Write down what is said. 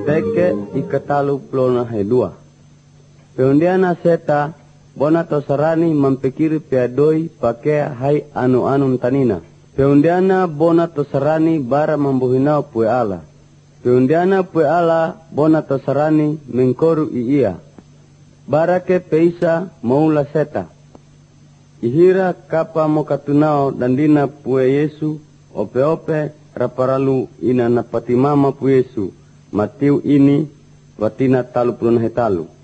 teke ikatalu plona hedua. Peundiana seta bona tosarani mampikiri peadoi pakea hai anu-anun tanina. Peundiana bona tosarani bara mambuhinau pue ala. Peundiana pue ala bona tosarani mengkoru iya. Barake peisa maula seta. Ihira kapa mokatunao dandina pue Yesu ope-ope raparalu ina napatimama pue Yesu. Matiu ini watina talu pulun hetalu.